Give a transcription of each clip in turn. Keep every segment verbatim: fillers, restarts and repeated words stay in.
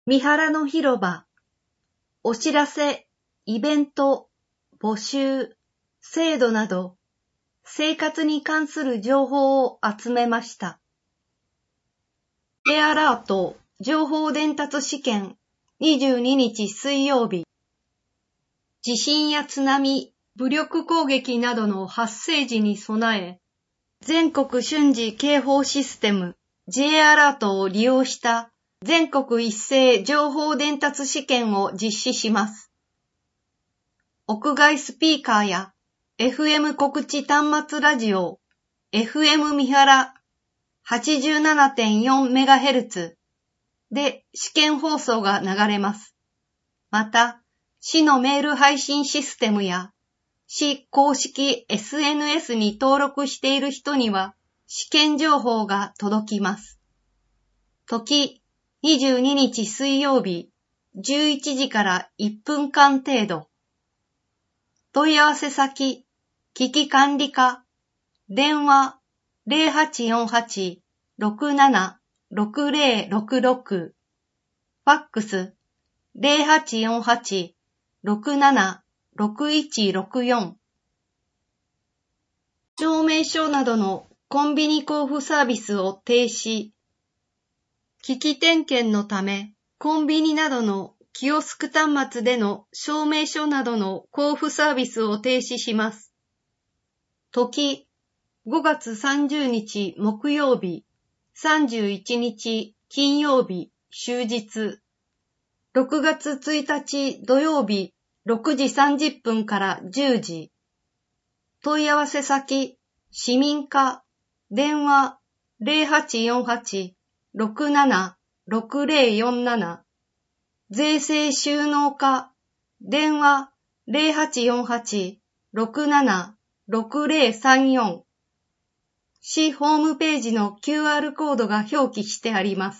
三原の広場、お知らせ、イベント、募集、制度など、生活に関する情報を集めました。J アラート情報伝達試験にじゅうににち水曜日。地震や津波、武力攻撃などの発生時に備え、全国瞬時警報システム J アラートを利用した全国一斉情報伝達試験を実施します。屋外スピーカーや エフエム 告知端末ラジオ エフエム 三原 はちじゅうななてんよんメガヘルツ で試験放送が流れます。また、市のメール配信システムや市公式 エスエヌエス に登録している人には試験情報が届きます。時、にじゅうににち水曜日、じゅういちじからいっぷんかん程度。問い合わせ先、危機管理課、電話 ゼロはちよんはち ろくなな ろくゼロろくろく、ファックス ゼロはちよんはち ろくなな ろくいちろくよん。証明書などのコンビニ交付サービスを停止。機器点検のため、コンビニなどのキオスク端末での証明書などの交付サービスを停止します。時、ごがつさんじゅうにち木曜日、さんじゅういちにち金曜日、終日。ろくがつついたち土曜日、ろくじさんじゅっぷんからじゅうじ。問い合わせ先、市民課、電話 ゼロはちよんはち ろくなな ろくゼロよんなな、税制収納課、電話 ゼロはちよんはち ろくなな ろくゼロさんよん。市ホームページの キューアール コードが表記してあります。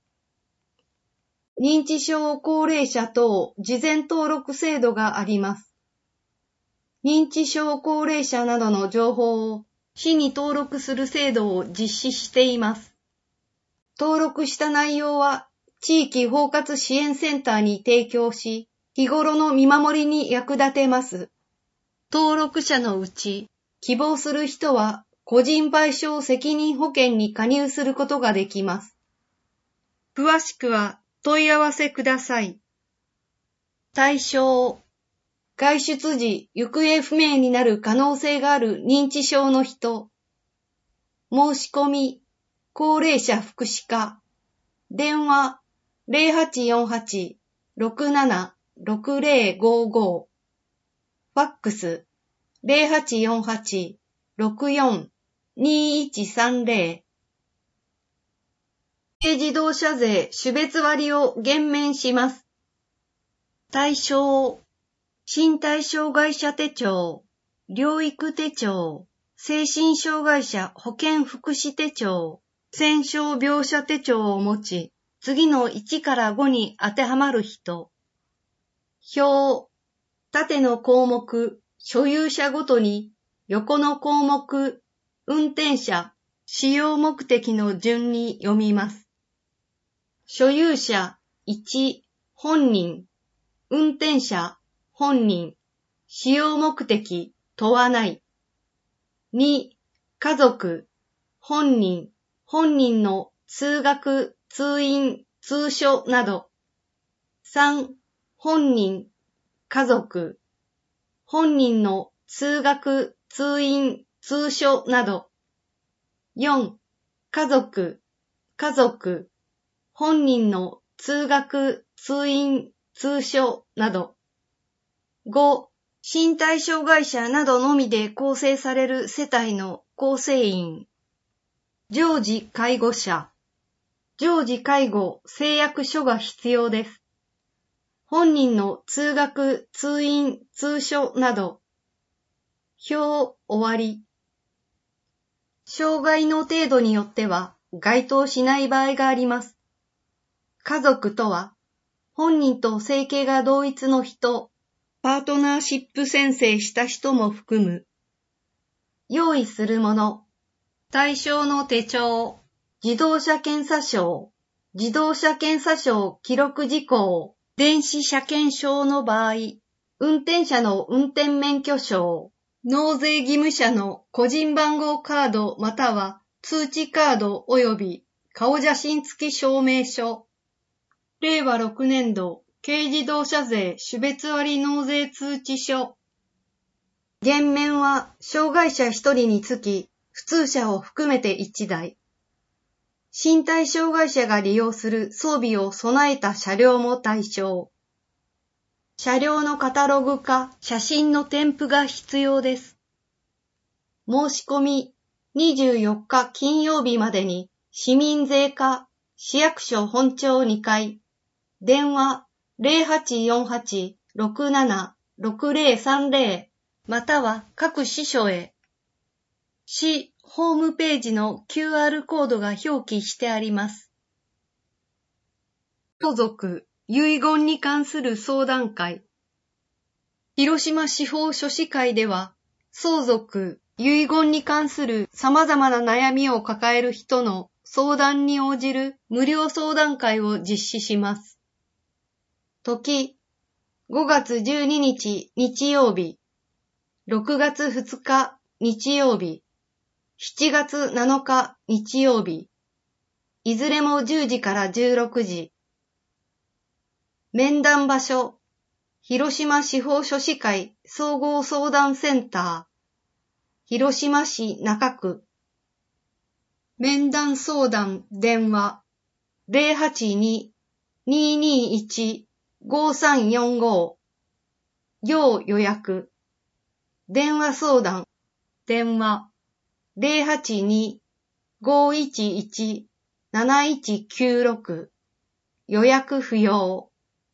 認知症高齢者等事前登録制度があります。認知症高齢者などの情報を市に登録する制度を実施しています。登録した内容は地域包括支援センターに提供し、日頃の見守りに役立てます。登録者のうち、希望する人は個人賠償責任保険に加入することができます。詳しくは問い合わせください。対象、外出時行方不明になる可能性がある認知症の人。申し込み、高齢者福祉課。電話 ゼロはちよんはち ろくなな ろくゼロごご。ファックス ゼロはちよんはち ろくよん にいちさんゼロ。軽自動車税種別割を減免します。対象、身体障害者手帳、療育手帳、精神障害者保健福祉手帳、戦傷病者手帳を持ち、次のいちからごに当てはまる人。表、縦の項目、所有者ごとに、横の項目、運転者、使用目的の順に読みます。所有者いち、本人、運転者、本人、使用目的、問わない。に、家族、本人、本人の通学、通院、通所など。さん、本人、家族、本人の通学、通院、通所など。よん、家族、家族、本人の通学、通院、通所など。ご、身体障害者などのみで構成される世帯の構成員。常時介護者。常時介護誓約書が必要です。本人の通学、通院、通所など。表終わり。障害の程度によっては該当しない場合があります。家族とは、本人と生計が同一の人、パートナーシップ宣誓した人も含む。用意するもの、対象の手帳、自動車検査証、 自動車検査証記録事項、電子車検証の場合、運転者の運転免許証、納税義務者の個人番号カードまたは通知カード及び顔写真付き証明書、れいわろくねんど軽自動車税種別割納税通知書。減免は障害者ひとりにつき普通車を含めていちだい。身体障害者が利用する装備を備えた車両も対象。車両のカタログか写真の添付が必要です。申し込みにじゅうよっか金曜日までに市民税課市役所本庁にかい、電話 ゼロはちよんはち ろくなな ろくゼロさんゼロ または各支所へ。市ホームページの キューアール コードが表記してあります。相続、遺言に関する相談会。広島司法書士会では、相続、遺言に関する様々な悩みを抱える人の相談に応じる無料相談会を実施します。時、ごがつじゅうににち日曜日、ろくがつふつか日曜日、しちがつなのか日曜日、いずれもじゅうじからじゅうろくじ。面談場所、広島司法書士会総合相談センター、広島市中区。面談相談電話 ゼロはちに にーにーいち ごさんよんご。要予約。電話相談電話ゼロはちに ごいちいち なないちきゅうろく。予約不要。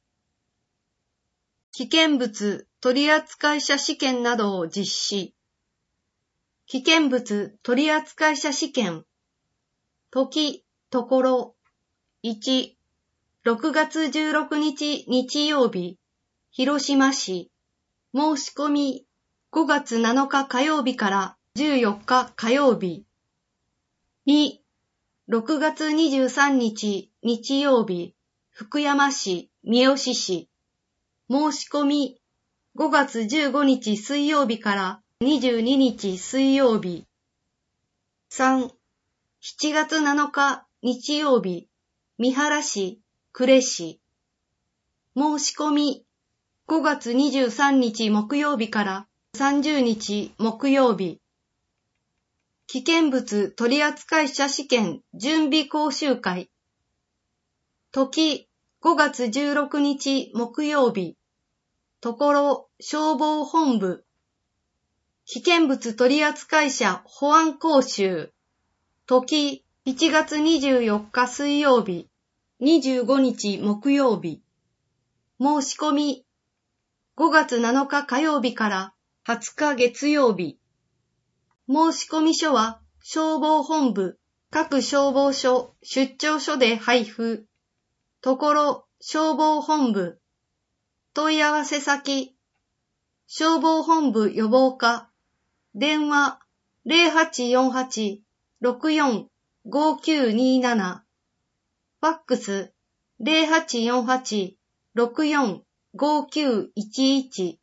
危険物取扱者試験などを実施。危険物取扱者試験。時、ところ。いち、ろくがつじゅうろくにち日曜日、広島市。申し込み、ごがつなのか火曜日からじゅうよっか火曜日。に、ろくがつにじゅうさんにち日曜日、福山市、三好市。申し込み、ごがつじゅうごにち水曜日からにじゅうににち水曜日。さん、しちがつなのか日曜日、三原市、呉市。申し込み、ごがつにじゅうさんにち木曜日からさんじゅうにち木曜日。危険物取扱者試験準備講習会。時、ごがつじゅうろくにち木曜日。ところ、消防本部。危険物取扱者保安講習。時、しちがつにじゅうよっか水曜日。にじゅうごにち木曜日。申し込み。ごがつなのか火曜日からはつか月曜日。申込書は消防本部、各消防署、出張所で配布。ところ、消防本部。問い合わせ先。消防本部予防課。電話ゼロはちよんはち ろくよん ごきゅうになな。ファックスゼロはちよんはち ろくよん ごきゅういちいち。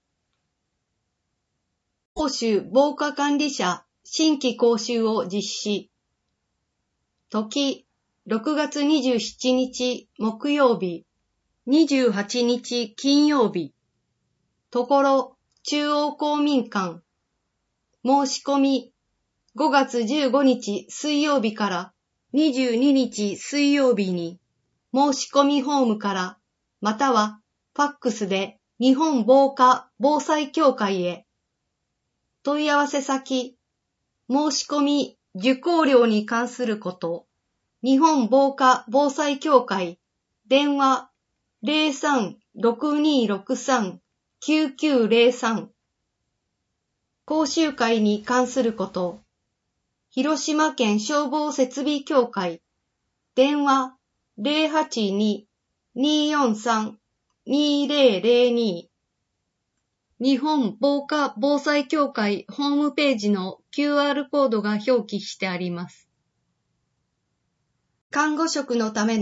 講習防火管理者新規講習を実施。時、ろくがつにじゅうしちにち木曜日、にじゅうはちにち金曜日。ところ、中央公民館。申し込み、ごがつじゅうごにち水曜日からにじゅうににち水曜日に、申し込みフォームから、またはファックスで日本防火防災協会へ。問い合わせ先、申し込み受講料に関すること、日本防火防災協会、電話ゼロさん ろくにろくさん きゅうきゅうゼロさん。講習会に関すること、広島県消防設備協会、電話ゼロはちに にーよんさん にーぜろぜろに。日本防火防災協会ホームページの キューアール コードが表記してあります。看護職のための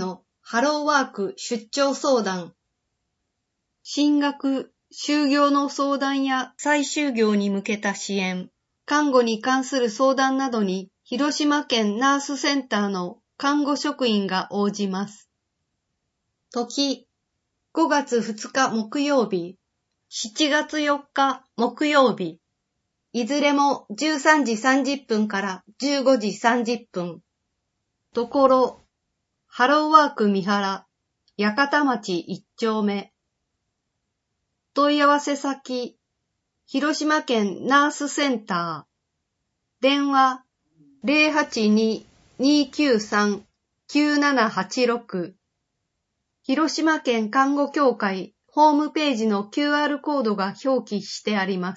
ハローワーク出張相談。進学、就業の相談や再就業に向けた支援、看護に関する相談などに広島県ナースセンターの看護職員が応じます。時、ごがつふつか木曜日、しちがつよっか木曜日、いずれもじゅうさんじさんじゅっぷんからじゅうごじさんじゅっぷん。ところ、ハローワーク三原、八幡町いち丁目。問い合わせ先、広島県ナースセンター。電話 ゼロはちに にーきゅうさん きゅうななはちろく。広島県看護協会ホームページの キューアール コードが表記してあります。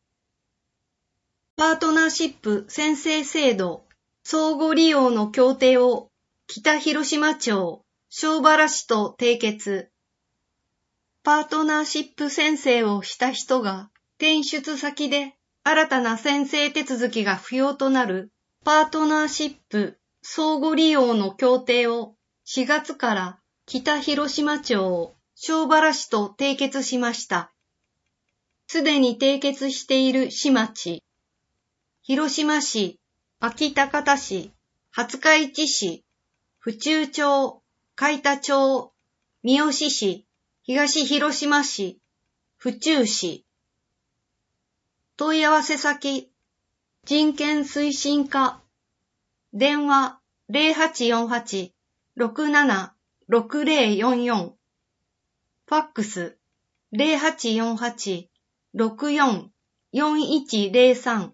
パートナーシップ宣誓制度、相互利用の協定を北広島町、庄原市と締結。パートナーシップ宣誓をした人が転出先で新たな宣誓手続きが不要となるパートナーシップ相互利用の協定をしがつから北広島町、庄原市と締結しました。すでに締結している市町、広島市、安芸高田市、廿日市市、府中町、海田町、三好市、東広島市、府中市。問い合わせ先、人権推進課。電話 ゼロはちよんはち ろくなな ろくゼロよんよん。ファックス ゼロはちよんはち ろくよん よんいちゼロさん。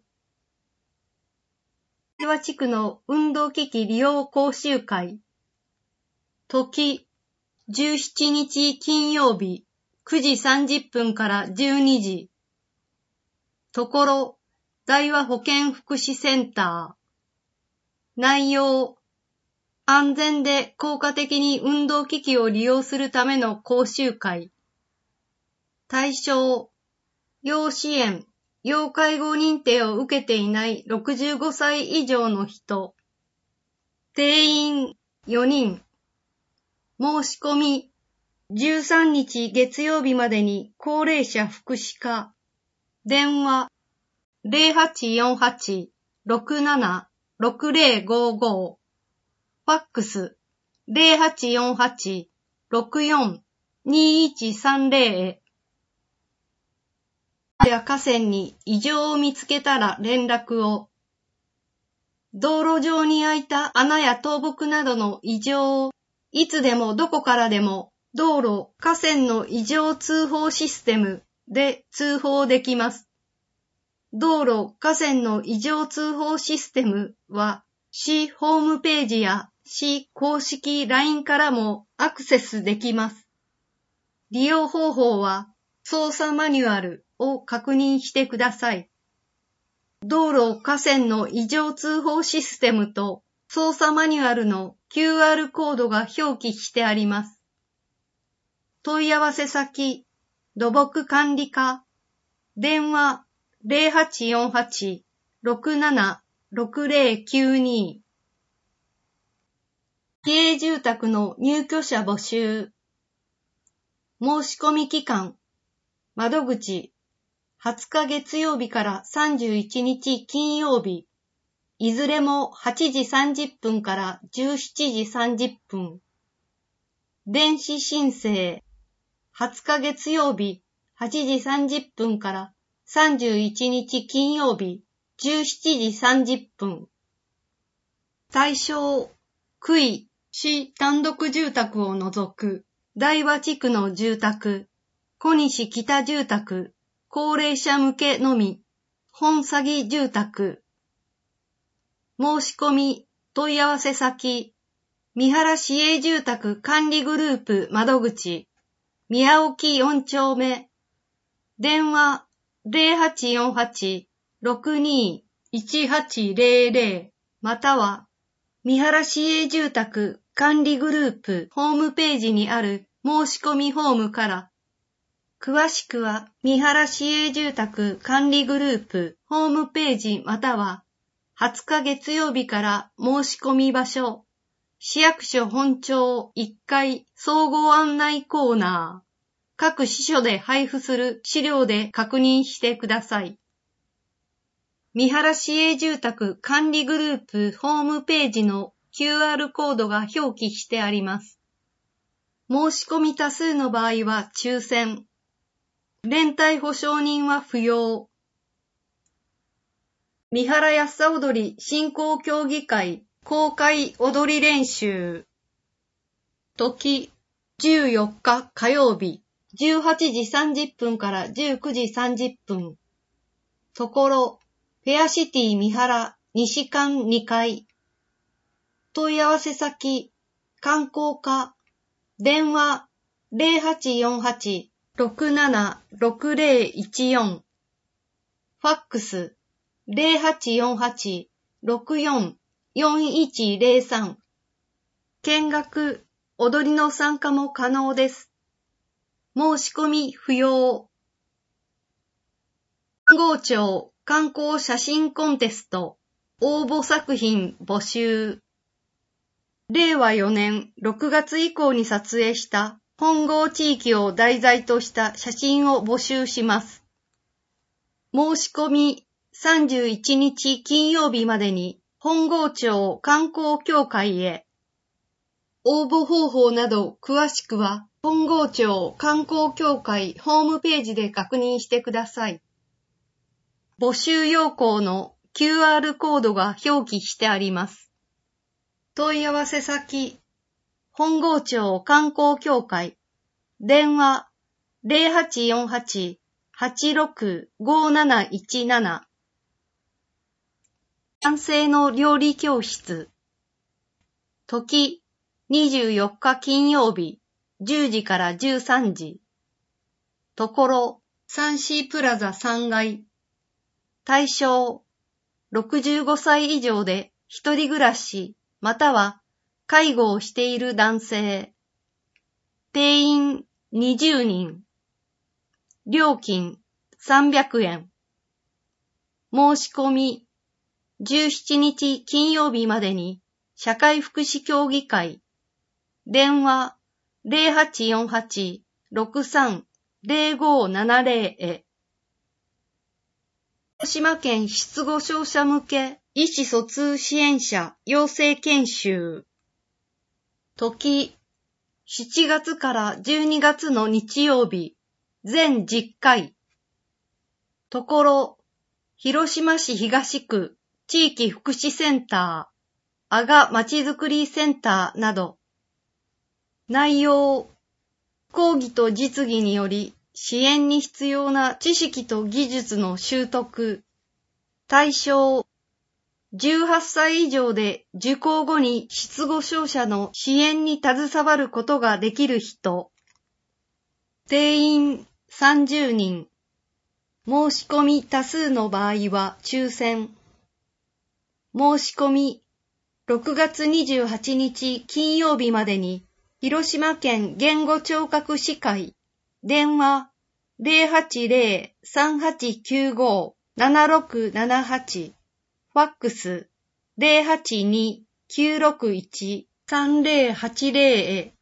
平和地区の運動機器利用講習会。時、じゅうしちにち金曜日、くじさんじゅっぷんからじゅうにじ。ところ、大和保健福祉センター。内容、安全で効果的に運動機器を利用するための講習会。対象、要支援、要介護認定を受けていないろくじゅうごさい以上の人。定員よにん。申し込み、じゅうさんにち月曜日までに高齢者福祉課。電話、ゼロはちよんはち ろくなな ろくゼロごご。ファックス、ゼロはちよんはち ろくよん にいちさんゼロへ。や河川に異常を見つけたら連絡を。道路上に開いた穴や倒木などの異常を、いつでもどこからでも道路・河川の異常通報システムで通報できます。道路・河川の異常通報システムは市ホームページや市公式 ライン からもアクセスできます。利用方法は操作マニュアルを確認してください。道路・河川の異常通報システムと操作マニュアルの キューアール コードが表記してあります。問い合わせ先、土木管理課。電話ゼロはちよんはち ろくなな ろくゼロきゅうに。市営住宅の入居者募集。申し込み期間。窓口。はつか月曜日からさんじゅういちにち金曜日。いずれもはちじさんじゅっぷんからじゅうしちじさんじゅっぷん。電子申請。はつか月曜日はちじさんじゅっぷんからさんじゅういちにち金曜日じゅうしちじさんじゅっぷん。対象、区域、市単独住宅を除く、大和地区の住宅、小西北住宅、高齢者向けのみ、本詐欺住宅。申し込み、問い合わせ先、三原市営住宅管理グループ窓口、宮沖よん丁目。電話ゼロはちよんはち ろくにいちはちゼロゼロまたは三原市営住宅管理グループホームページにある申し込みフォームから。詳しくは三原市営住宅管理グループホームページまたははつか月曜日から申し込み場所、 市役所本庁いっかい総合案内コーナー、各支所で配布する資料で確認してください。三原市営住宅管理グループホームページの キューアール コードが表記してあります。申し込み多数の場合は抽選。連帯保証人は不要。三原やっさ踊り振興協議会公開踊り練習。時、じゅうよっか火曜日、じゅうはちじさんじゅっぷんからじゅうくじさんじゅっぷん。ところ、フェアシティ三原西館にかい。問い合わせ先、観光課、電話 ゼロはちよんはち ろくなな ろくゼロいちよん。ファックス ゼロはちよんはち ろくよん よんいちゼロさん。見学、踊りの参加も可能です。申し込み不要。本郷町観光写真コンテスト応募作品募集。れいわよねんろくがつ以降に撮影した本郷地域を題材とした写真を募集します。申し込みさんじゅういちにち金曜日までに本郷町観光協会へ。応募方法など詳しくは本郷町観光協会ホームページで確認してください。募集要項の キューアール コードが表記してあります。問い合わせ先、本郷町観光協会、電話 ゼロはちよんはち はちろく ごなないちなな。男性の料理教室。時、にじゅうよっか金曜日、じゅうじからじゅうさんじ。ところ、サンシープラザさんがい。対象、ろくじゅうごさい以上で一人暮らし、または介護をしている男性。定員にじゅうにん。料金さんびゃくえん。申し込みじゅうしちにち金曜日までに社会福祉協議会。電話 ゼロはちよんはち ろくさん ゼロごななゼロ へ。福島県失語症者向け意思疎通支援者養成研修。時、しちがつからじゅうにがつの日曜日、全じゅっかい。ところ、広島市東区地域福祉センター、阿賀まちづくりセンターなど。内容、講義と実技により支援に必要な知識と技術の習得。対象、じゅうはっさい以上で受講後に失語症者の支援に携わることができる人。定員さんじゅうにん。申し込み多数の場合は抽選。申し込みろくがつにじゅうはちにち金曜日までに広島県言語聴覚士会。電話 ゼロはちゼロ さんはちきゅうご ななろくななはち。ファックス ゼロはちに きゅうろくいち さんゼロはちゼロ へ。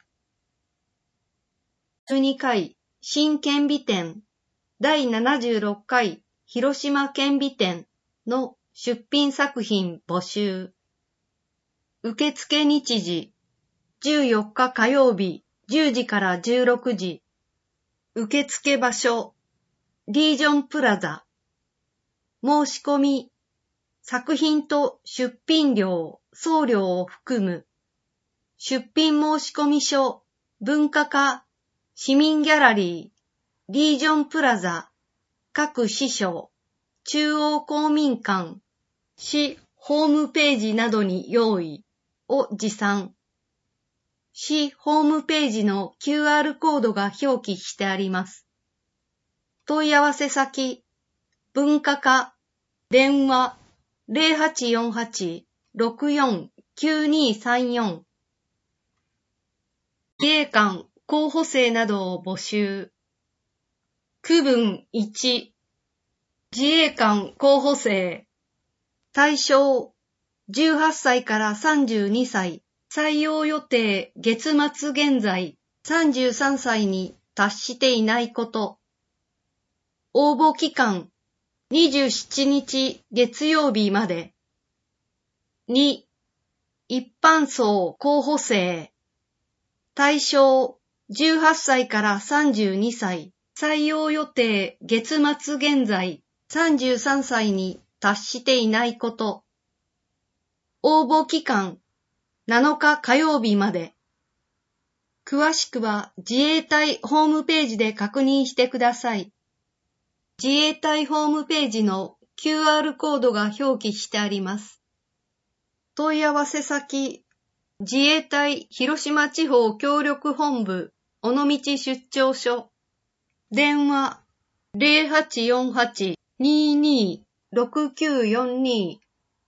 じゅうにかい新顕微展だいななじゅうろっかい広島顕微展の出品作品募集。受付日時じゅうよっか火曜日じゅうじからじゅうろくじ。受付場所リージョンプラザ。申し込み作品と出品料、送料を含む。出品申込書、文化課、市民ギャラリー、リージョンプラザ、各支所、中央公民館、市ホームページなどに用意を持参。市ホームページの キューアール コードが表記してあります。問い合わせ先、文化課、電話、ゼロはちよんはち ろくよん きゅうにさんよん。自衛官候補生などを募集。区分いち。自衛官候補生。対象、じゅうはっさいからさんじゅうにさい。 採用予定月末現在さんじゅうさんさいに達していないこと。応募期間にじゅうしちにち月曜日まで。に、一般層候補生。対象じゅうはっさいからさんじゅうにさい。採用予定月末現在さんじゅうさんさいに達していないこと。応募期間なのか火曜日まで。詳しくは自衛隊ホームページで確認してください。自衛隊ホームページの キューアール コードが表記してあります。問い合わせ先、自衛隊広島地方協力本部尾道出張所。電話 ゼロはちよんはち にーにー ろくきゅうよんにー。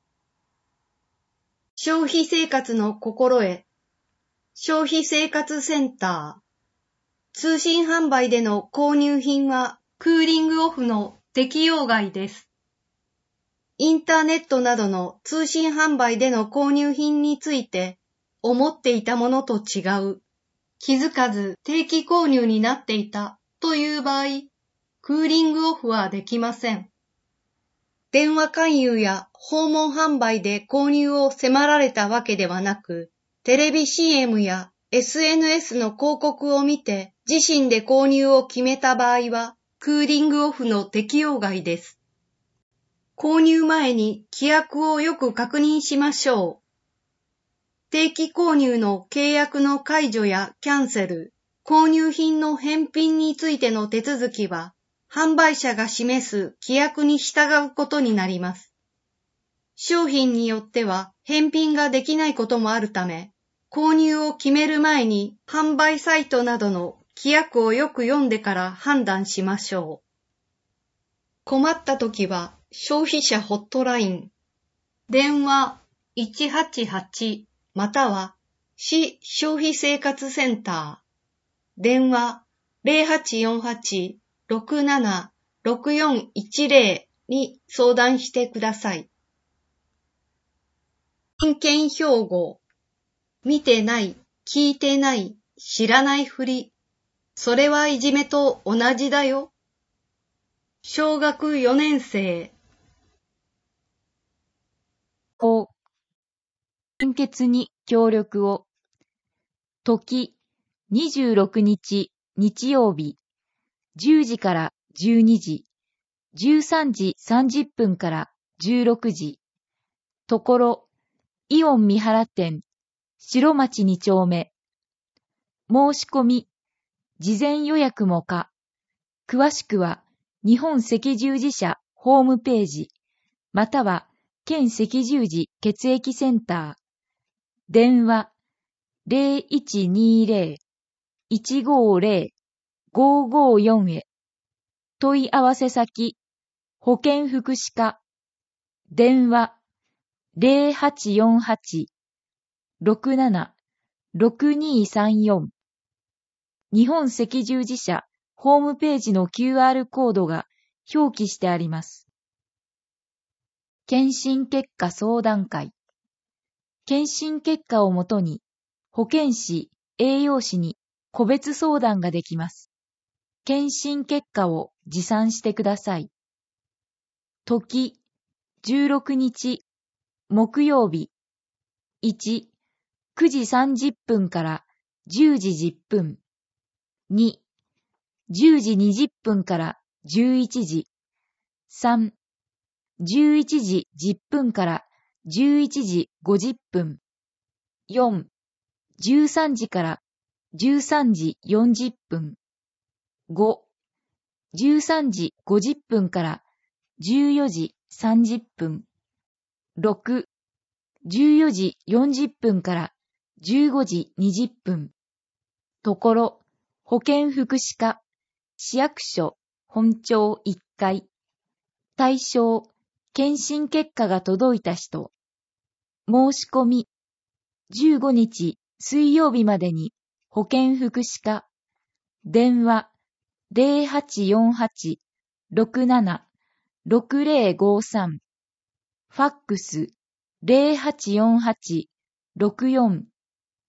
消費生活の心得。消費生活センター。通信販売での購入品はクーリングオフの適用外です。インターネットなどの通信販売での購入品について思っていたものと違う、気づかず定期購入になっていたという場合、クーリングオフはできません。電話勧誘や訪問販売で購入を迫られたわけではなく、テレビ シーエム や エスエヌエス の広告を見て自身で購入を決めた場合は、クーリングオフの適用外です。購入前に規約をよく確認しましょう。定期購入の契約の解除やキャンセル、購入品の返品についての手続きは、販売者が示す規約に従うことになります。商品によっては返品ができないこともあるため、購入を決める前に販売サイトなどの規約をよく読んでから判断しましょう。困ったときは消費者ホットライン、電話いちはちはちまたは市消費生活センター、電話ゼロはちよんはち ろくなな ろくよんいちゼロに相談してください。人権標語、見てない、聞いてない、知らないふり。それはいじめと同じだよ。小学よねん生。 法。献血に協力を。時、にじゅうろくにち日曜日、じゅうじからじゅうにじ、じゅうさんじさんじゅっぷんからじゅうろくじ。ところ、イオン三原店、白町に丁目。申し込み、事前予約も可。詳しくは、日本赤十字社ホームページ、または、県赤十字血液センター。電話、ゼロいちにゼロ いちごゼロ ごごよん へ。問い合わせ先、保健福祉課。電話、ゼロはちよんはち ろくなな ろくにさんよん。日本赤十字社ホームページの キューアール コードが表記してあります。検診結果相談会。検診結果をもとに、保健師、栄養士に個別相談ができます。検診結果を持参してください。時、じゅうろくにち、木曜日。いち、くじさんじゅっぷんからじゅうじじゅっぷん。に、じゅうじにじゅっぷんからじゅういちじ。さん、じゅういちじじゅっぷんからじゅういちじごじゅっぷん。よん、じゅうさんじからじゅうさんじよんじゅっぷん。ご、じゅうさんじごじゅっぷんからじゅうよじさんじゅっぷん。ろく、じゅうよじよんじゅっぷんからじゅうごじにじゅっぷん。ところ、保健福祉課、市役所、本庁いっかい。対象、検診結果が届いた人。申し込み、じゅうごにち水曜日までに保健福祉課。電話、ゼロはちよんはち ろくなな ろくゼロごさん。ファックス、ゼロはちよんはち ろくよん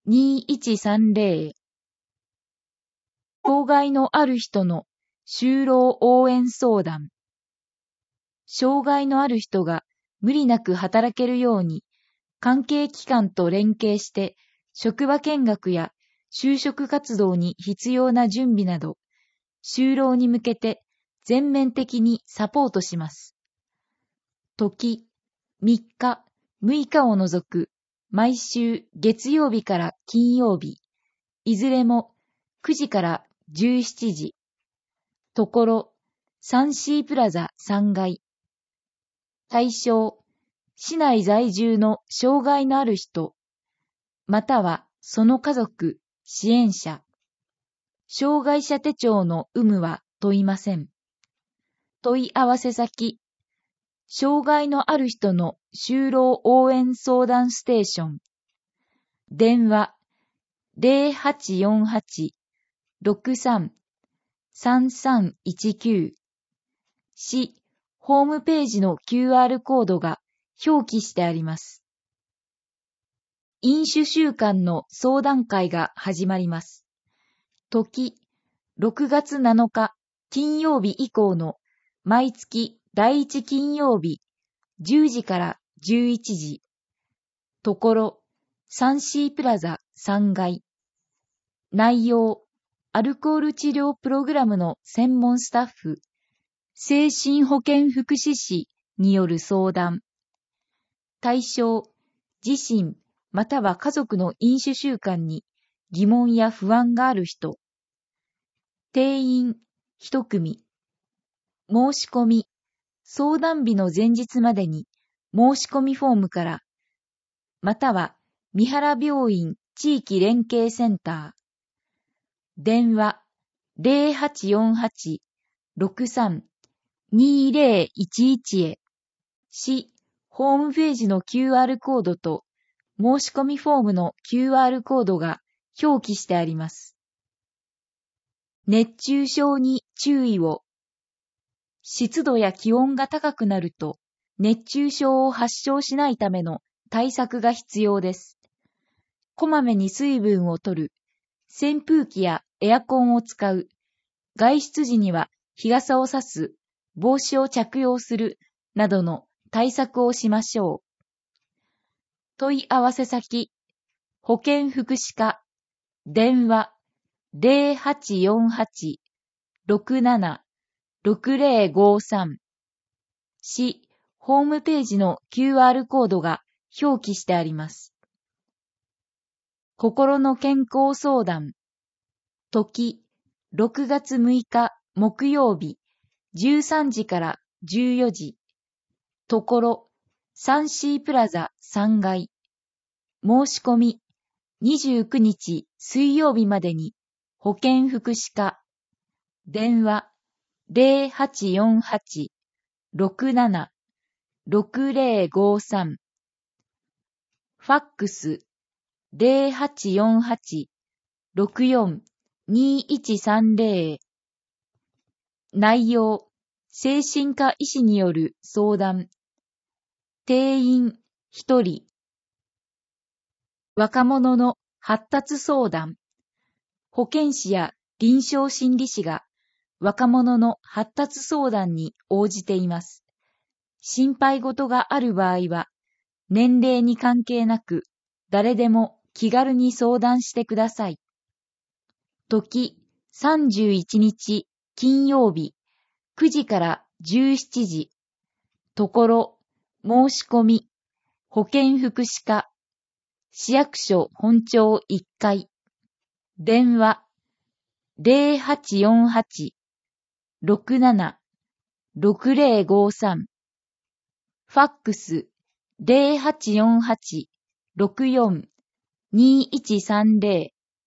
にいちさんぜろ。障害のある人の就労応援相談。障害のある人が無理なく働けるように、関係機関と連携して職場見学や就職活動に必要な準備など、就労に向けて全面的にサポートします。時、みっか、むいかを除く毎週月曜日から金曜日、いずれもくじからじゅうしちじ。ところ、サンシープラザさんがい。対象、市内在住の障害のある人、またはその家族、支援者。障害者手帳の有無は問いません。問い合わせ先、障害のある人の就労応援相談ステーション。電話、ゼロはちよんはち ろくさん さんさんいちきゅう。市、ホームページの キューアール コードが表記してあります。飲酒週間の相談会が始まります。時、ろくがつなのか金曜日以降の毎月だいいち金曜日じゅうじからじゅういちじ。ところ、サンシープラザさんがい。内容、アルコール治療プログラムの専門スタッフ、精神保健福祉士による相談。対象、自身または家族の飲酒習慣に疑問や不安がある人。定員ひとくみ。申し込み、相談日の前日までに申し込みフォームから、または三原病院地域連携センター。電話ゼロはちよんはち ろくさん にゼロいちいちへ。市、ホームページの キューアール コードと申し込みフォームの キューアール コードが表記してあります。熱中症に注意を。湿度や気温が高くなると熱中症を発症しないための対策が必要です。こまめに水分を取る、扇風機やエアコンを使う、外出時には日傘を差す、帽子を着用するなどの対策をしましょう。問い合わせ先、保健福祉課、電話ゼロはちよんはち ろくなな ろくゼロごさん。市、ホームページの キューアール コードが表記してあります。心の健康相談。時、ろくがつむいか木曜日、じゅうさんじからじゅうよじ。ところ、サンシープラザさんがい。申し込み、にじゅうくにち水曜日までに、保健福祉課。電話、ゼロはちよんはち ろくなな ろくゼロごさん。ファックス、ゼロはちよんはち ろくよん にいちさんゼロ。内容、精神科医師による相談。定員ひとり。若者の発達相談。保健師や臨床心理士が若者の発達相談に応じています。心配事がある場合は、年齢に関係なく誰でも気軽に相談してください。時、さんじゅういちにち金曜日、くじからじゅうしちじ。ところ、申し込み、保健福祉課、市役所本庁いっかい。電話、ゼロはちよんはち ろくなな ろくゼロごさん。ファックス、ゼロはちよんはち ろくよん にいちさんゼロ。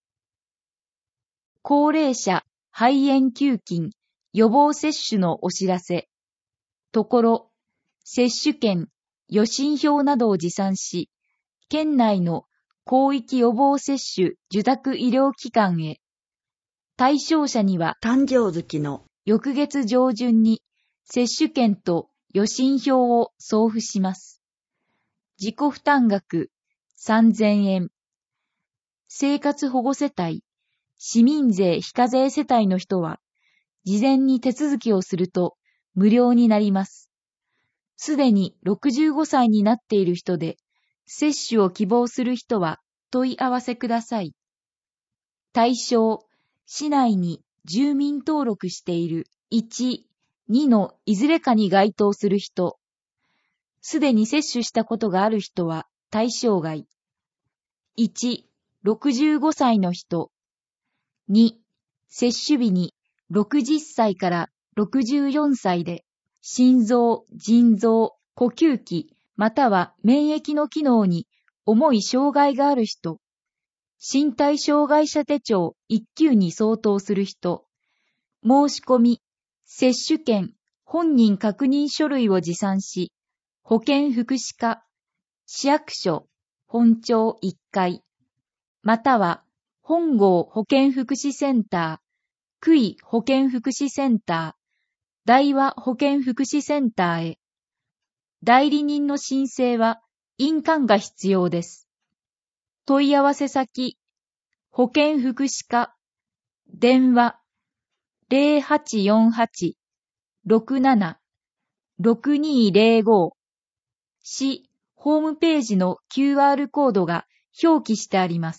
高齢者肺炎球菌予防接種のお知らせ。ところ、接種券、予診票などを持参し、県内の広域予防接種受託医療機関へ。対象者には、 誕生月の翌月上旬に接種券と予診票を送付します。自己負担額さんぜんえん。 生活保護世帯、市民税非課税世帯の人は、事前に手続きをすると無料になります。すでにろくじゅうごさいになっている人で、接種を希望する人は問い合わせください。対象、市内に住民登録しているいち、にのいずれかに該当する人。すでに接種したことがある人は対象外。いち、ろくじゅうごさいの人。に、接種日にろくじゅっさいからろくじゅうよんさいで、心臓、腎臓、呼吸器、または免疫の機能に重い障害がある人。身体障害者手帳いっ級に相当する人。申し込み、接種券、本人確認書類を持参し、保健福祉課、市役所、本庁いっかい、または本郷保健福祉センター、区井保健福祉センター、大和保健福祉センターへ。代理人の申請は印鑑が必要です。問い合わせ先、保健福祉課、電話 ゼロはちよんはち ろくなな ろくにゼロご 市ホームページの キューアール コードが表記してあります。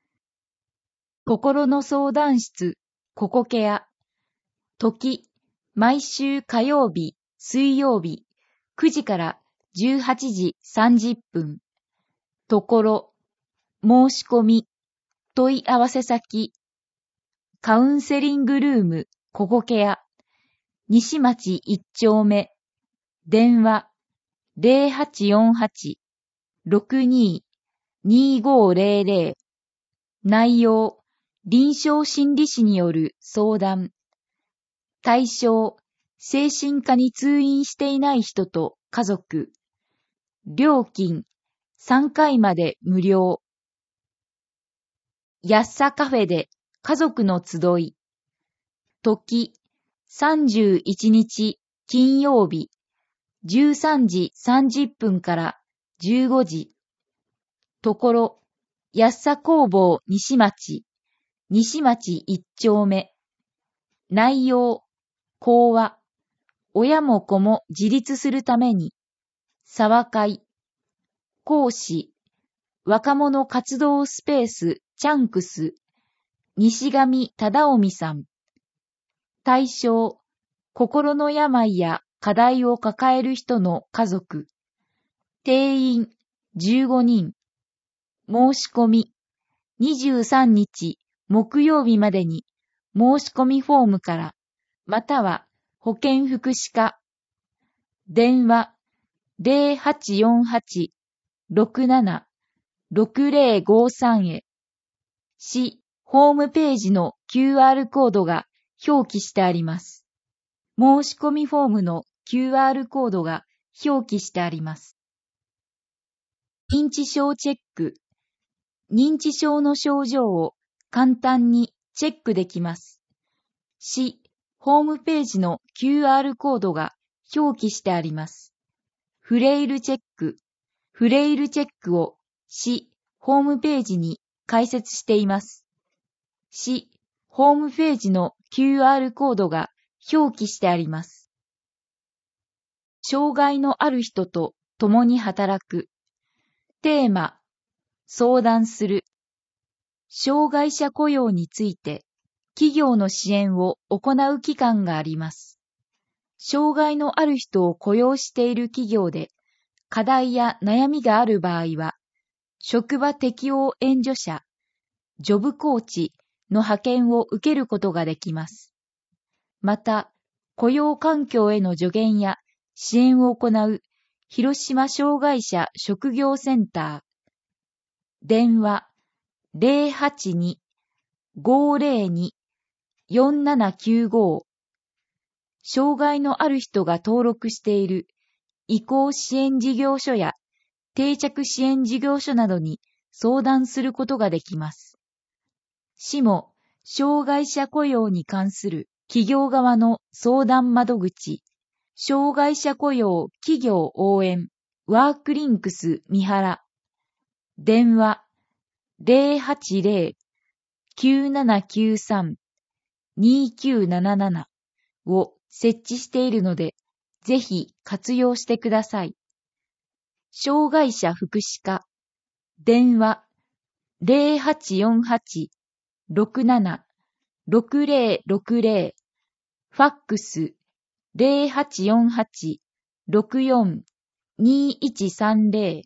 心の相談室、ココケア。時、毎週火曜日、水曜日、くじからじゅうはちじさんじゅっぷん。ところ、申し込み、問い合わせ先、カウンセリングルーム、ココケア。西町いっ丁目。電話、ゼロはちよんはち ろくに にごゼロゼロ。内容、臨床心理士による相談。対象、精神科に通院していない人と家族。料金、さんかいまで無料。安さカフェで家族の集い。時、さんじゅういちにち金曜日、じゅうさんじさんじゅっぷんからじゅうごじ。ところ、安さ工房西町、西町いっ丁目。内容、講話。親も子も自立するために。沢会。講師。若者活動スペースチャンクス。西上忠臣さん。対象。心の病や課題を抱える人の家族。定員じゅうごにん。申し込み。にじゅうさんにち木曜日までに申し込みフォームから、または保健福祉課。電話 ゼロはちよんはち ろくなな ろくゼロごさん へ。市ホームページの キューアール コードが表記してあります。申し込みフォームの キューアール コードが表記してあります。認知症チェック。認知症の症状を簡単にチェックできます。市ホームページの キューアール コードが表記してあります。フレイルチェック。フレイルチェックを市ホームページに開設しています。市ホームページの キューアール コードが表記してあります。障害のある人と共に働く。テーマ、相談する。障害者雇用について企業の支援を行う機関があります。障害のある人を雇用している企業で課題や悩みがある場合は、職場適応援助者、ジョブコーチの派遣を受けることができます。また、雇用環境への助言や支援を行う広島障害者職業センター。電話 ゼロはちに ごゼロに よんななきゅうご。障害のある人が登録している移行支援事業所や定着支援事業所などに相談することができます。市も障害者雇用に関する企業側の相談窓口、障害者雇用企業応援ワークリンクス三原。電話ゼロはちゼロ きゅうななきゅうさん にきゅうなななな を設置しているので、ぜひ活用してください。障害者福祉課、電話ゼロはちよんはち ろくなな ろくゼロろくゼロ、ファックスゼロはちよんはち ろくよん にいちさんゼロ、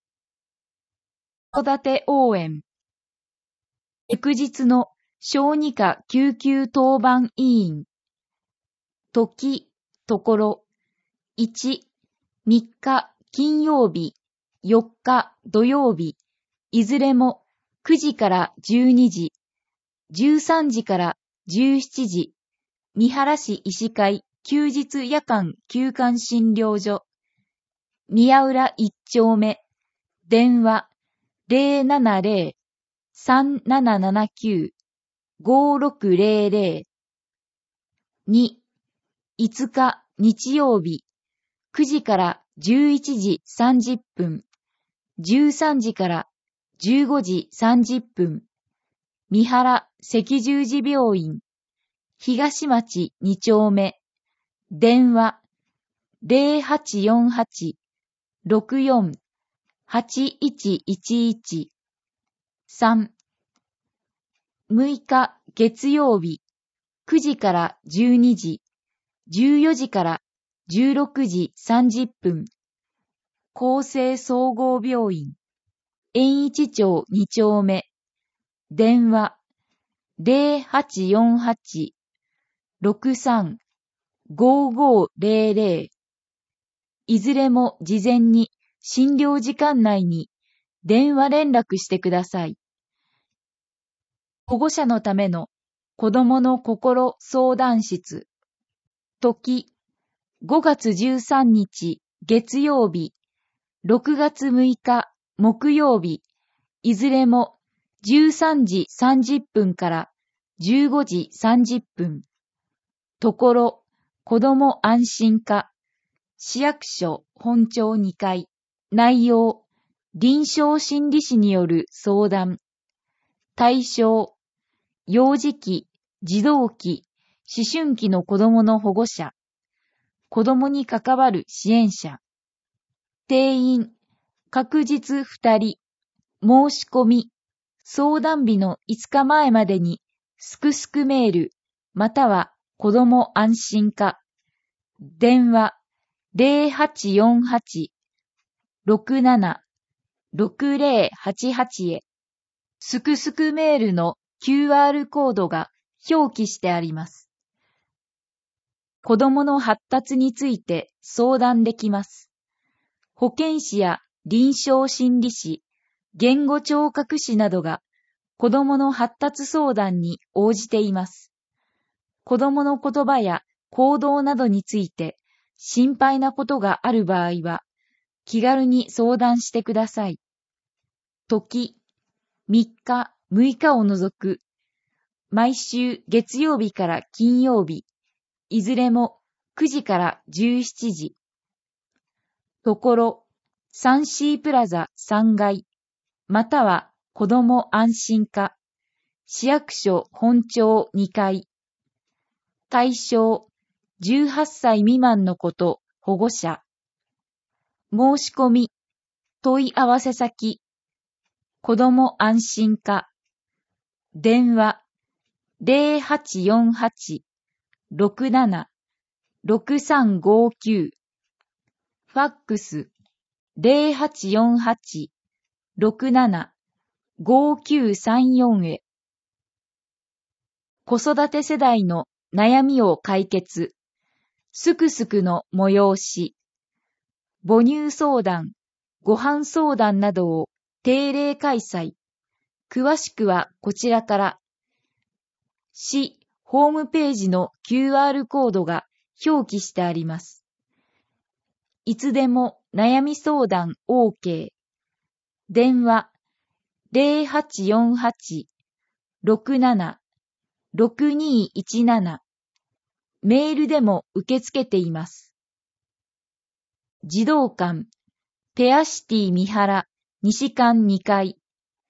子育て応援、祝日の小児科救急当番委員、時、ところ、いち、みっか金曜日、よっか土曜日、いずれもくじからじゅうにじ、じゅうさんじからじゅうしちじ、三原市医師会休日夜間休館診療所、宮浦一丁目、電話ゼロななゼロ さんななななきゅう ごろくゼロゼロ、に、いつか日曜日、くじからじゅういちじさんじゅっぷん、じゅうさんじからじゅうごじさんじゅっぷん、三原赤十字病院、東町に丁目、電話ゼロはちよんはち ろくよん はちいちいちいち、さん、むいか月曜日、くじからじゅうにじ、じゅうよじからじゅうろくじさんじゅっぷん、厚生総合病院、円一町に丁目、電話ゼロはちよんはち ろくさん ごごゼロゼロ、いずれも事前に診療時間内に電話連絡してください。保護者のための子どもの心相談室、時ごがつじゅうさんにち月曜日、ろくがつむいか木曜日、いずれもじゅうさんじさんじゅっぷんからじゅうごじさんじゅっぷん、ところ子ども安心課、市役所本庁にかい、内容、臨床心理士による相談、対象、幼児期、児童期、思春期の子どもの保護者、子どもに関わる支援者、定員、確実ふたり、申し込み、相談日のいつかまえまでに、すくすくメール、または子ども安心課、電話ゼロはちよんはち ろくなな ろくゼロはちはちへ、すくすくメールの キューアール コードが表記してあります。子どもの発達について相談できます。保健師や臨床心理士、言語聴覚士などが子どもの発達相談に応じています。子どもの言葉や行動などについて心配なことがある場合は、気軽に相談してください。時、みっか、むいかを除く、毎週月曜日から金曜日、いずれもくじからじゅうしちじ。ところ、サンシープラザさんがい、または子ども安心課、市役所本庁にかい。対象、じゅうはっさい未満の子と保護者。申し込み、問い合わせ先、子ども安心課、電話ゼロはちよんはち ろくなな ろくさんごきゅう、ファックスゼロはちよんはち ろくなな ごきゅうさんよんへ。子育て世代の悩みを解決、すくすくの催し、母乳相談、ご飯相談などを定例開催。詳しくはこちらから。市ホームページの キューアール コードが表記してあります。いつでも悩み相談 OK。電話ゼロはちよんはち ろくなな ろくにいちなな。メールでも受け付けています。児童館ペアシティ三原西館にかい。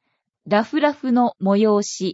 ラフラフの催し。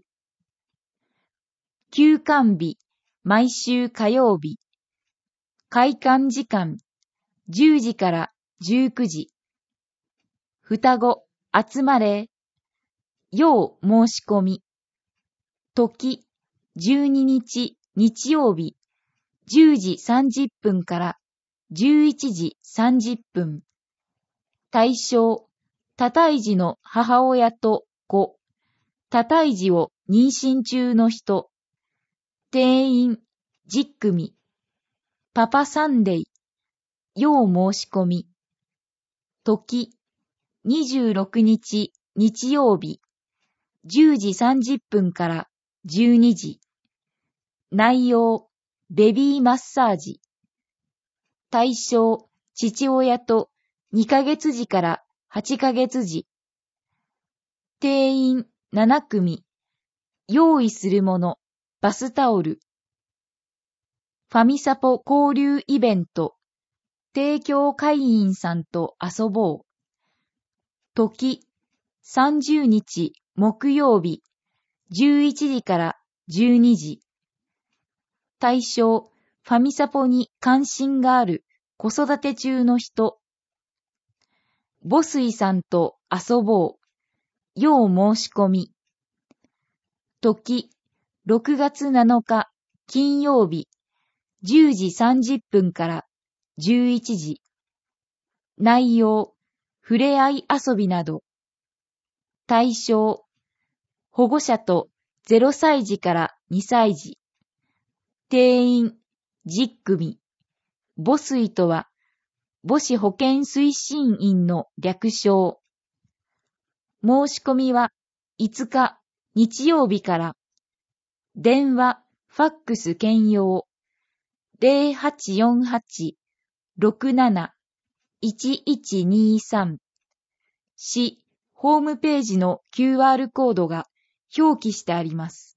休館日、毎週火曜日。開館時間、じゅうじからじゅうくじ。双子、集まれ。要申し込み。時、じゅうににち日曜日、じゅうじさんじゅっぷんからじゅういちじさんじゅっぷん。対象、多胎児の母親と子、多胎児を妊娠中の人。定員じゅっくみ。パパサンデー、要申し込み。時、にじゅうろくにち日曜日、じゅうじさんじゅっぷんからじゅうにじ。内容、ベビーマッサージ。対象、父親とにかげつじからはちかげつじ。定員ななくみ。用意するもの、バスタオル。ファミサポ交流イベント。帝京会員さんと遊ぼう。時、さんじゅうにち木曜日、じゅういちじからじゅうにじ。対象、ファミサポに関心がある子育て中の人。ボスイさんと遊ぼう。要申し込み。時、ろくがつなのか金曜日、じゅうじさんじゅっぷんからじゅういちじ。内容、ふれあい遊びなど。対象、保護者とゼロさいじからにさいじ。定員じゅっくみ。ボスイとは、母子保健推進員の略称。申し込みはいつか日曜日から。電話、ファックス兼用。ゼロはちよんはち ろくなないちいちにさん。市ホームページの キューアール コードが表記してあります。